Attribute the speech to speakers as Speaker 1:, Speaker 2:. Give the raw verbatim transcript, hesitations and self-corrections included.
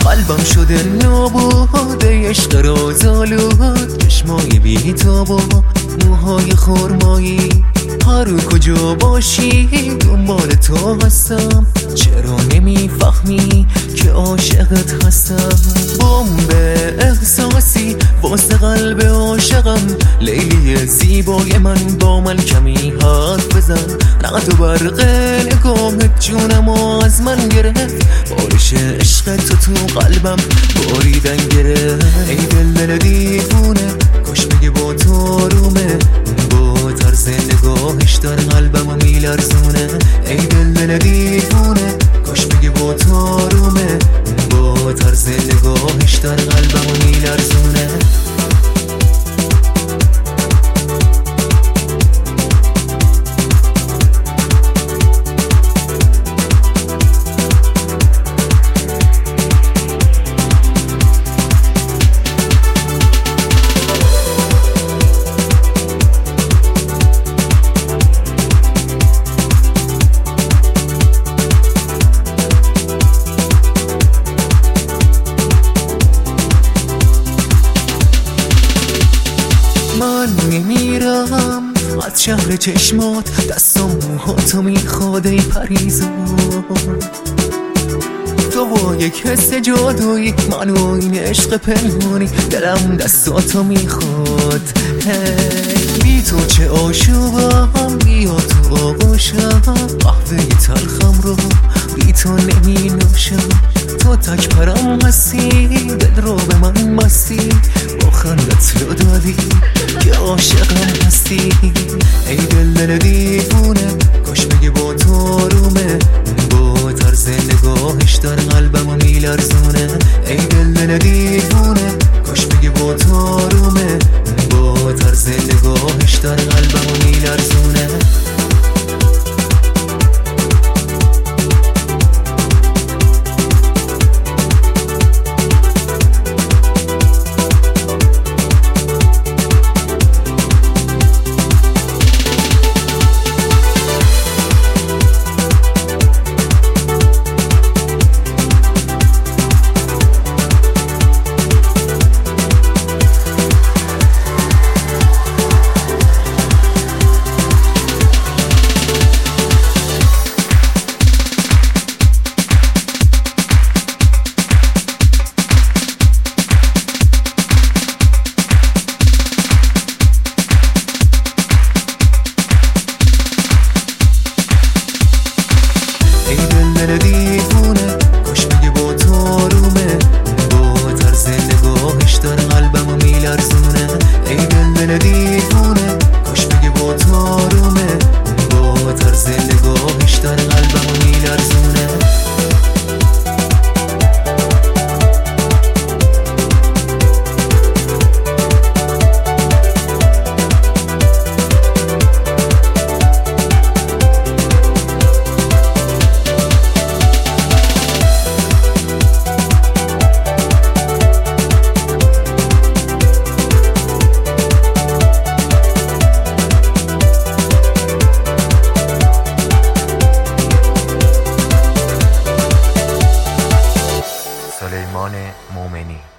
Speaker 1: قلبم شده نابود عشق رازآلود، چشمای بی‌تاب و موهای خرمایی. هر کجا باشی دنبال تو هستم، چرا نمیفهمی که عاشقت هستم؟ بمب احساسی واسه قلب عاشقم، لیلی زیبای من با من کمی حرف بزن. رعد و برق نگاهت جونمو از من گرفت، بارش عشق تو تو قلبم باریدن گرفت. ای دل دل دیوونه کاش بگه با تو آرومه، با طرز نگاهش داره قلبمو میلرزونه. ای دل دل دیوونه کاش بگه با تو آرومه، با طرز نگاهش داره قلبمو میلرزونه. من میمیرم از شهر چشمات، دستم موهاتو میخواد ای پریزاد. تو با یک حس جادویی منو این عشق پنهانی، دلم دستاتو میخواد. هی بی تو چه عاشقم، بیا تو آغوشم، قهوه تلخم رو بی تو نمی نوشم. تو تک پرم هستی، دل رو به من مستی، با خندت رو دادی که عاشقم هستی. ای دل دل دیوونه کاش بگه با تو آرومه، با طرز نگاهش داره قلبمو میلرزونه. ای دل دل دیوونه کاش بگه با تو آرومه، با طرز نگاهش داره قلبمو میلرزونه. دل دیوونه کاش بگه با تو آرومه، با طرز نگاهش داره قلبمو میلرزونه. ای دل دل دیوونه کاش بگه با تو آرومه، با طرز نگاهش داره قلبمو میلرزونه.
Speaker 2: سلیمان مومنی.